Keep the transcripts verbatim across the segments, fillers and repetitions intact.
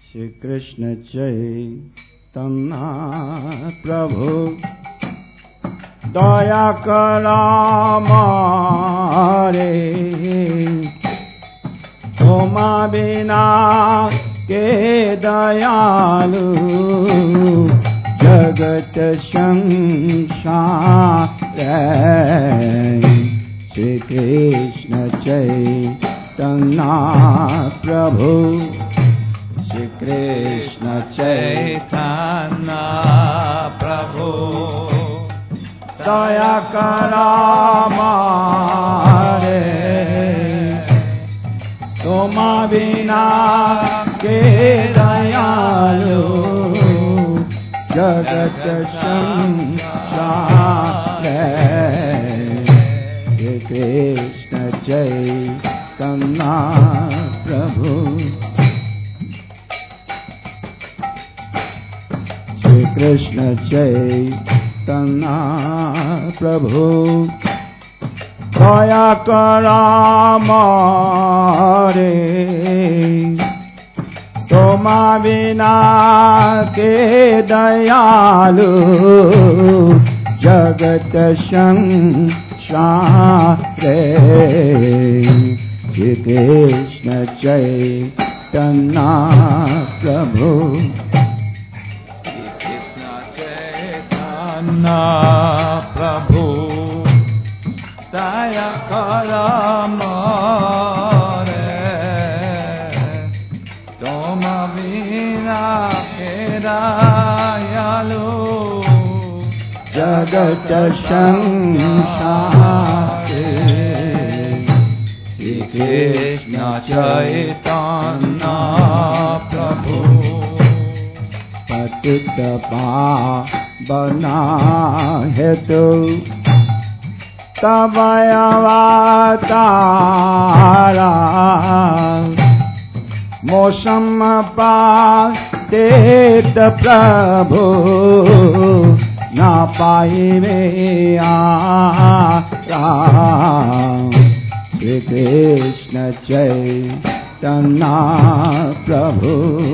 श्री कृष्ण चैतन्य प्रभु दया करा मारे तुमा बिना के दयालु जगत संसार श्री कृष्ण चैतन्य प्रभु श्री कृष्ण चैतन्य प्रभु दया करा मारे तुमा बिना के दयालु जगत संसार श्री कृष्ण चैतन्य प्रभु श्री कृष्ण चैतन्य प्रभु दया करा मारे तुमा बिना के दयालु जगत संसार श्री कृष्ण चैतन्य प्रभु प्रभु दया करा मारे तुम बिना के दयालु जगत संसार श्री कृष्ण चैतन्य प्रभु पतित पावना हेतु तब अवतारा मौसम पातेत प्रभु न पाइबे आराम श्री कृष्ण चैतन्य प्रभु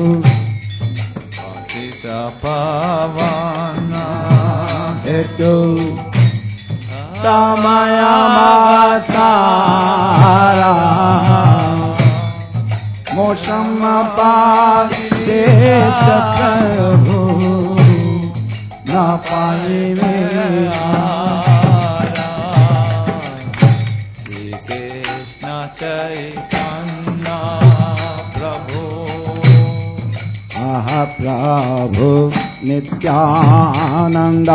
पतित पावना हेतु तमया अवतारा मौसम पातेत प्रभु न पाइबे श्री कृष्ण चैतन्य प्रभु आह प्रभु नित्यानंद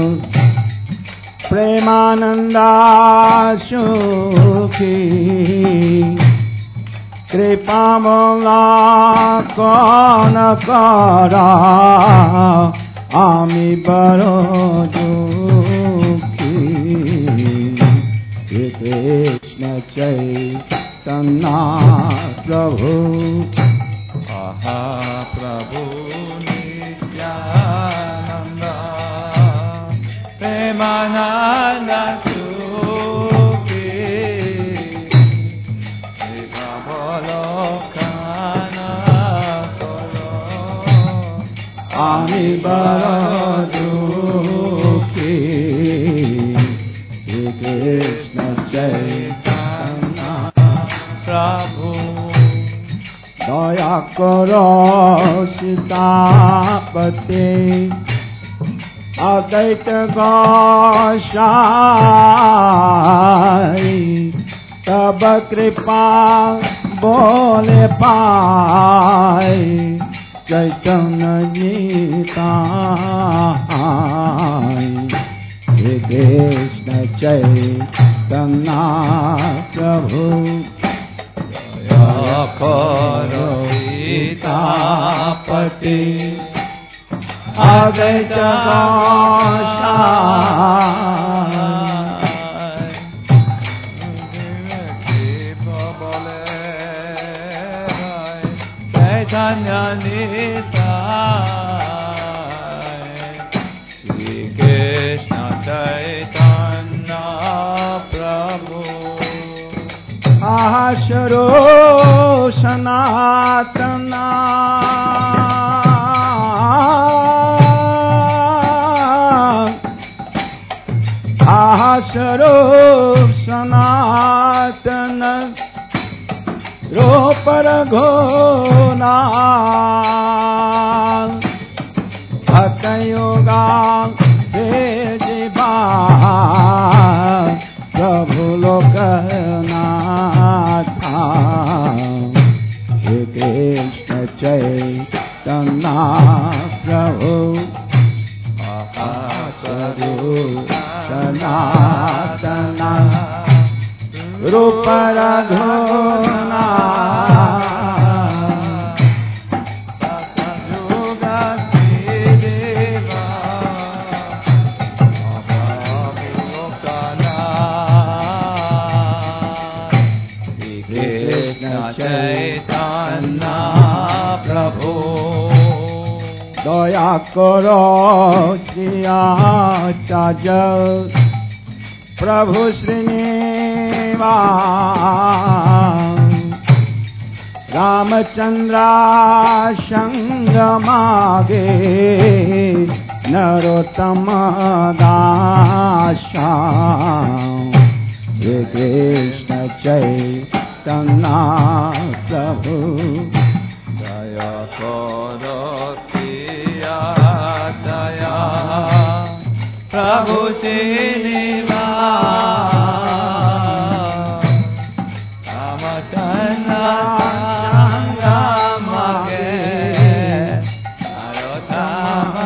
प्रेमानंदा सुखी कृपा मोला कौन करा आमी बड़ो दुखी श्री कृष्ण चैतन्य प्रभु आहा प्रभु नित्यानंद प्रेमानंद सुखी कृपा बोलो आमी बड़ो दुखी श्री कृष्ण चैतन्य प्रभु दया करो सीतापति अद्वैत गोसाई तब कृपा बोले पाई चैतन्य गीताई श्री कृष्ण चैतन्य प्रभु दया करो सीतापति अद्वैत चैतन्य श्री कृष्ण चैतन्य प्रभु आशरो सनातना रघुना भक्तयोगा जीवा प्रभु लोकनाथ श्री कृष्ण चैतन्य प्रभु महाप्रभु सनातन रूप रघुना दया करो सिया चाज प्रभु श्रीनिवास रामचंद्र संग मागे नरोत्तम दासा श्री कृष्ण चैतन्य प्रभु दया करो दया प्रभु श्रीनिवास रामचंद्र संग मागे नरोत्तम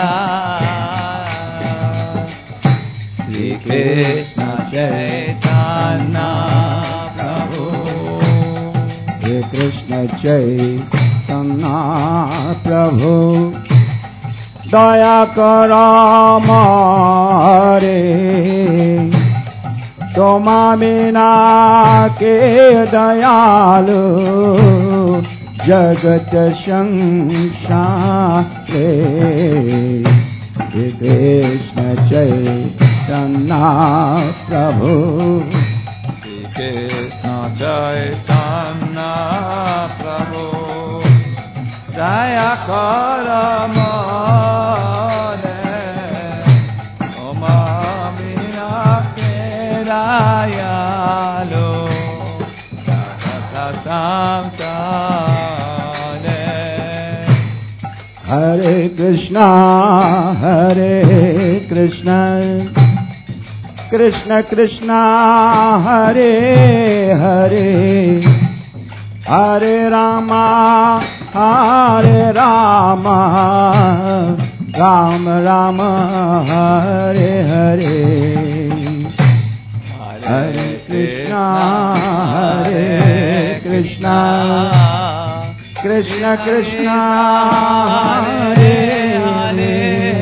दास श्री कृष्ण चैतन्य प्रभु श्री कृष्ण चैतन्य प्रभु दया करो मारे तुमा बिना के दयालु जगत संसारे श्री कृष्ण चैतन्य प्रभु श्री कृष्ण चैतन्य प्रभु दया करो दयालो हरे कृष्णा हरे कृष्णा कृष्ण कृष्णा हरे हरे हरे रामा हरे रामा राम राम हरे हरे हरे कृष्णा हरे कृष्णा कृष्ण कृष्णा हरे हरे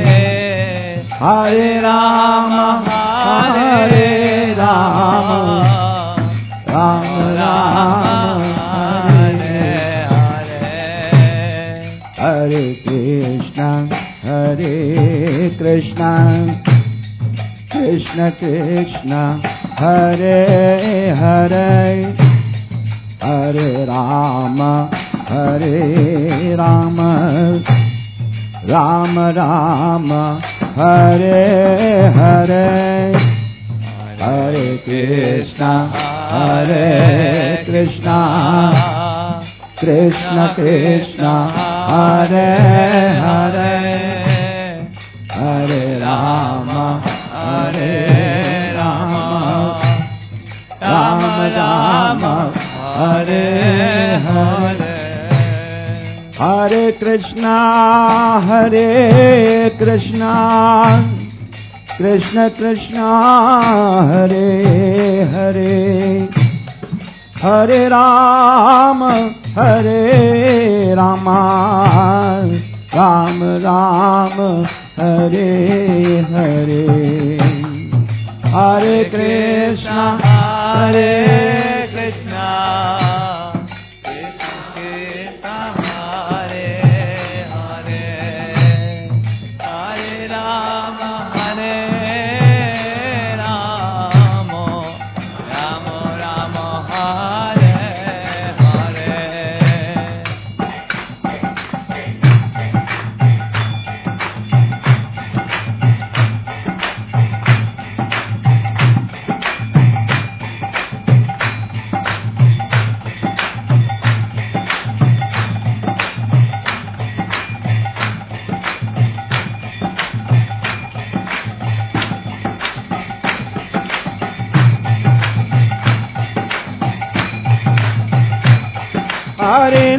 हरे राम हरे राम राम राम हरे हरे हरे कृष्णा हरे कृष्णा कृष्ण कृष्ण हरे हरे हरे राम हरे राम राम राम हरे हरे हरे कृष्ण हरे कृष्ण कृष्ण कृष्ण हरे हरे हरे राम हरे राम राम राम हरे हरे हरे कृष्णा हरे कृष्णा कृष्ण कृष्णा हरे हरे हरे राम हरे राम राम राम हरे हरे हरे कृष्णा हरे कृष्णा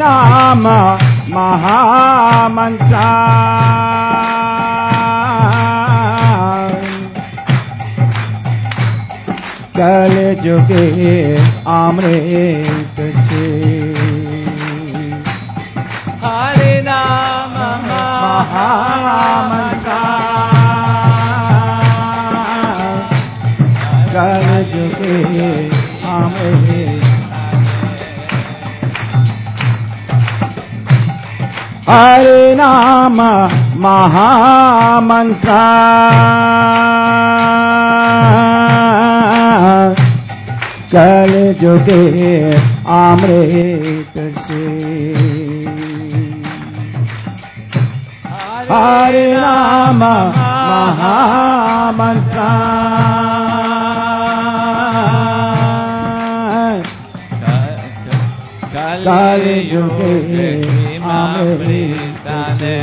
नाम महामंत्र कल जुगे अमृत से हरे नाम महामंत्र कल जुगे अमृत हरे नाम महामंत्र कल जुगे अमृत से हरे नाम महामंत्र कल जुगे अमृत से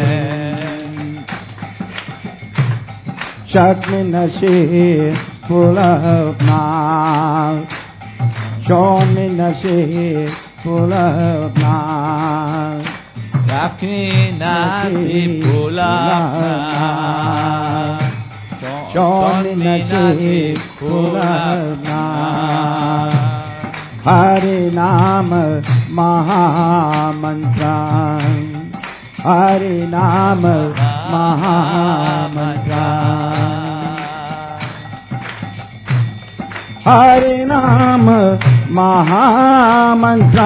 शक्ति नशे पुलना शोनि नशे पुलना शक्ति नशे पुलना शोनि नशे पुलना हरे नाम महामंत्र हरे नाम महामंत्र हरे नाम महामंत्र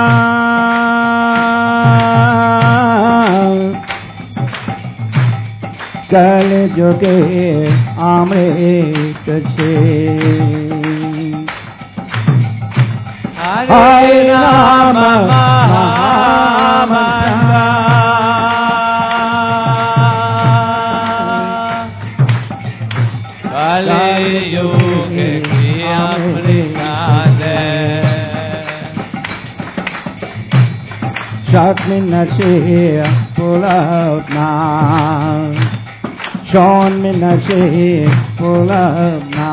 कल जुगे अमृत से हरे नाम महामंत्र कल जुगे शक्ति नशे पुलना शोनि नशे पुलना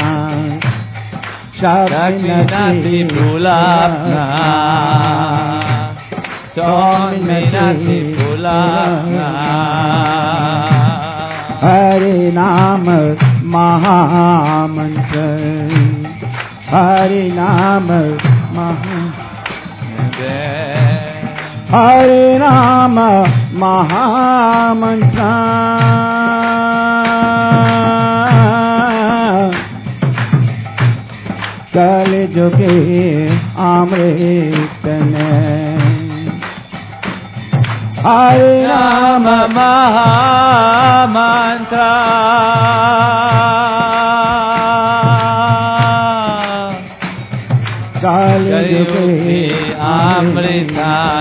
शक्ति नशे पुलना शोनि नशे पुलना हरे नाम महामंत्र हरे नाम महामंत्र हरे नाम महामंत्र कल जुगे अमृत हरे नाम महामंत्र कल जुगे अमृत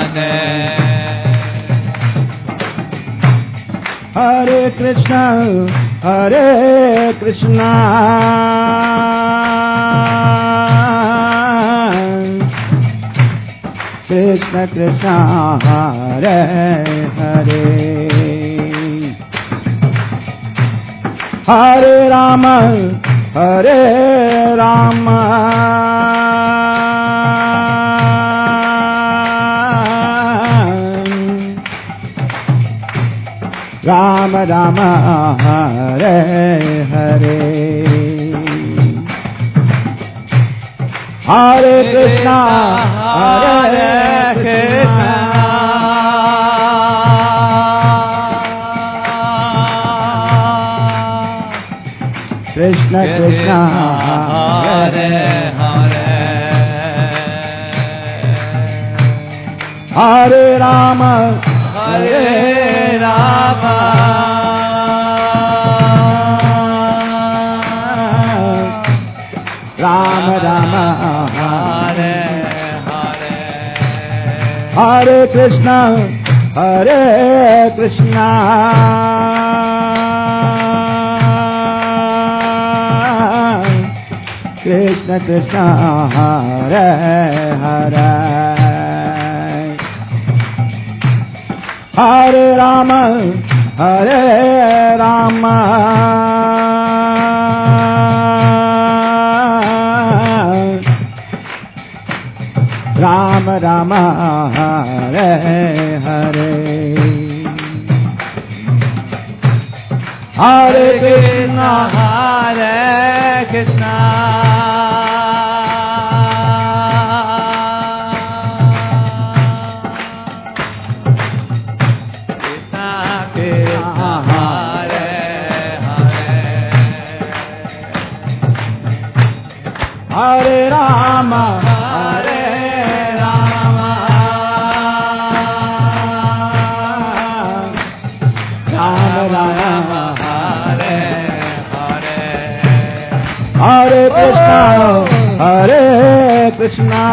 हरे कृष्ण हरे कृष्ण कृष्ण कृष्ण हरे हरे हरे राम हरे राम राम राम हरे हरे हरे कृष्णा हरे कृष्णा कृष्ण कृष्ण हरे हरे हरे राम हरे राम राम राम हरे हरे हरे कृष्ण हरे कृष्ण कृष्ण कृष्ण हरे हरे हरे राम हरे Ram Ram Ram Rama Hare Hare Hare Krishna Hare Krishna Hare Rama, Hare Rama, Rama Rama, Hare Hare Hare Krishna, Hare Krishna,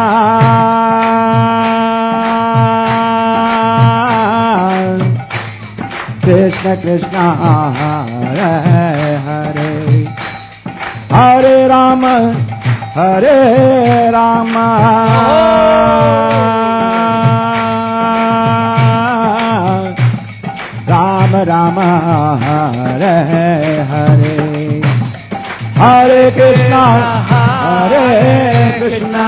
Krishna Krishna, Hare Hare, Hare Rama, Hare Rama, Rama Rama, Hare Hare, Hare Krishna, Hare Krishna,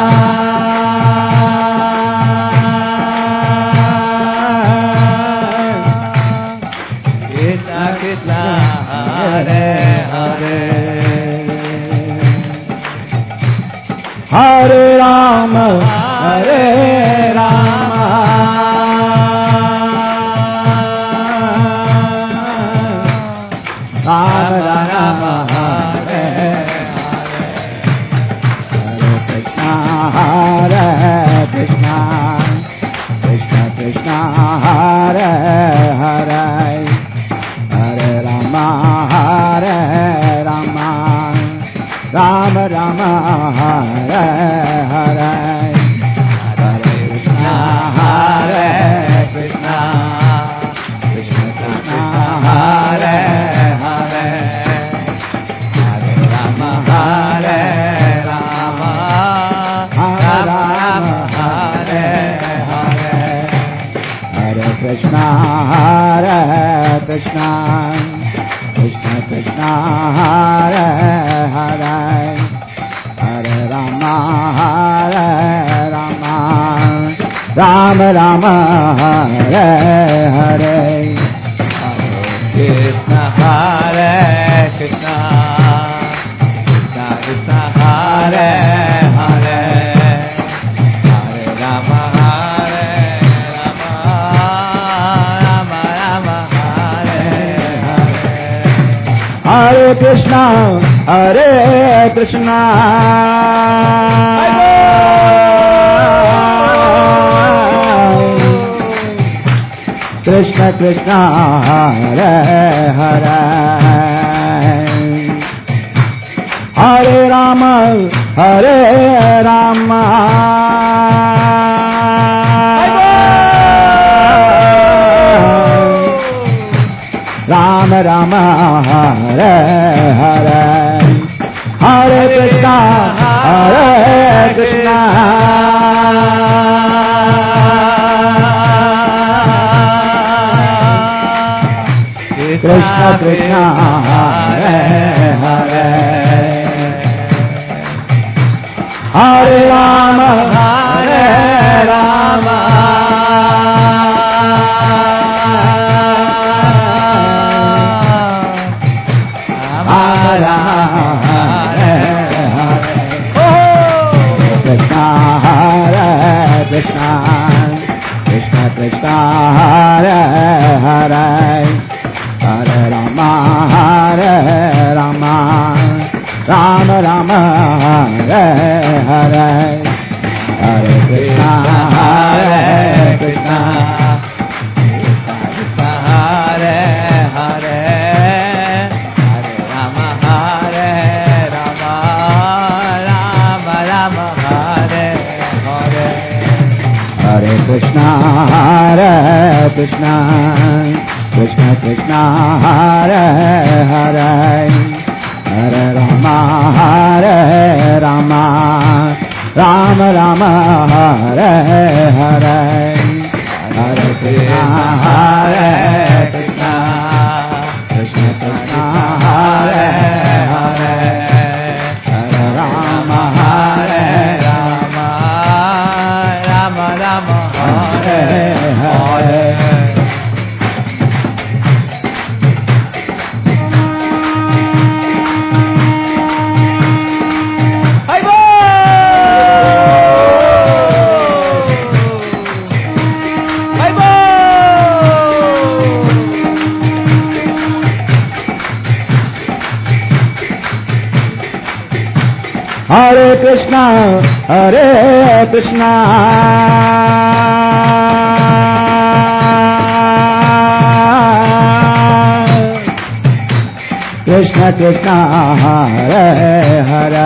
Krishna Krishna Hare Hare Hare Rama, Hare Rama, Rama Rama, Hare Hare, Hare Krishna, Hare Krishna, Krishna Krishna, Hare Hare, Hare Rama, Hare Rama, Rama Rama, Hare Hare, Hare Krishna, Hare Krishna, Krishna Krishna, Hare Hare, Hare Rama, Hare Rama, Rama Rama, Hare Hare, Hare Krishna, Hare Krishna, Krishna Krishna, Hare Hare, Hare Rama, Hare Rama, Rama Rama, Hare Hare, Krishna Hare Krishna Krishna Krishna Hare Hare Hare Rama Hare Rama Rama Rama Hare Hare Hare Krishna, Hare Krishna, Krishna Krishna, Hare Hare, Hare Rama, Hare Rama, Rama Rama, Hare Hare, Hare Krishna, Hare Krishna, Krishna Krishna, Hare Hare, Hare Rama, Hare Rama, Krishna, Krishna Krishna, Hare Hare, Hare Rama, Hare Rama, Rama Rama, Hare Hare, Hare Krishna, Hare Krishna, Krishna Krishna Hare Hare Hare Rama Hare Rama Rama Rama Hare Hare Hare Krishna, Hare Krishna, Krishna Krishna, Hare Hare, Hare Rama, Hare Rama, Rama Rama, Hare Hare, Hare Krishna, Hare Krishna, Krishna Krishna, Hare Hare, Hare Rama, Hare Rama, Rama Hare Krishna, Hare Krishna, Krishna Krishna, Hare Hare,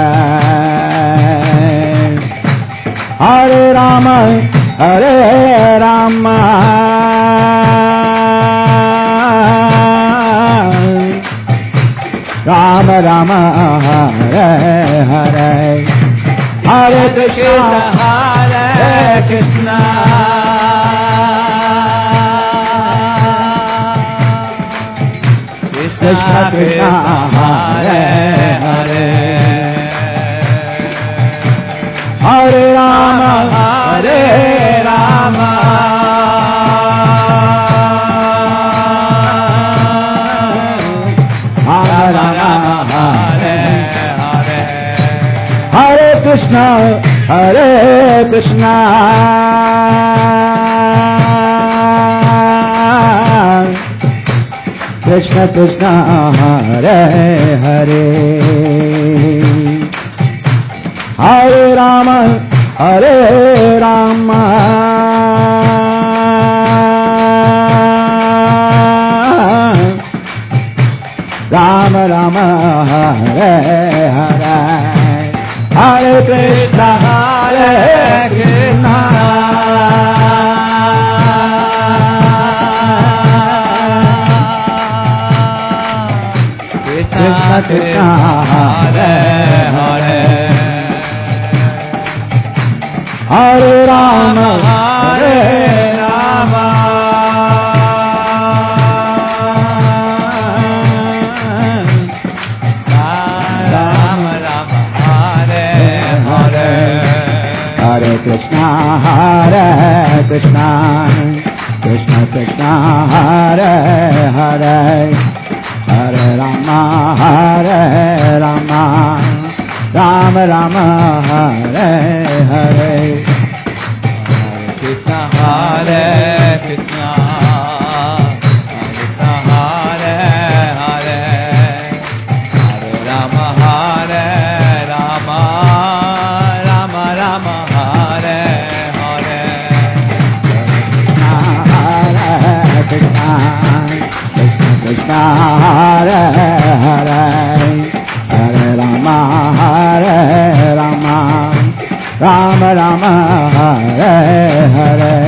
Hare Rama, Hare Rama, Rama Rama, Hare Hare, Hare Krishna, Hare Krishna, Krishna Krishna, Hare Hare, Hare Rama, Hare Rama, Rama Rama, Hare Hare, Hare Krishna, Hare Krishna, Krishna Krishna, Hare Hare, Hare Rama, Hare Rama, Rama Rama, Hare Hare, Hare Krishna, Hare Krishna, Krishna Krishna, Hare Hare, Hare Rama, Hare Rama, Rama Rama, Hare Hare, Hare Krishna, Hare Krishna, Krishna Krishna, Hare Hare, Hare Rama, Hare Rama, Rama Rama, Hare Hare, Hare Krishna, Hare Krishna, Krishna Hare Hare, Hare Rama, Hare Rama, Rama Rama, Hare Hare, Hare Krishna, Krishna Hare Hare, Hare Rama, Hare Rama, Rama Rama, Hare Hare.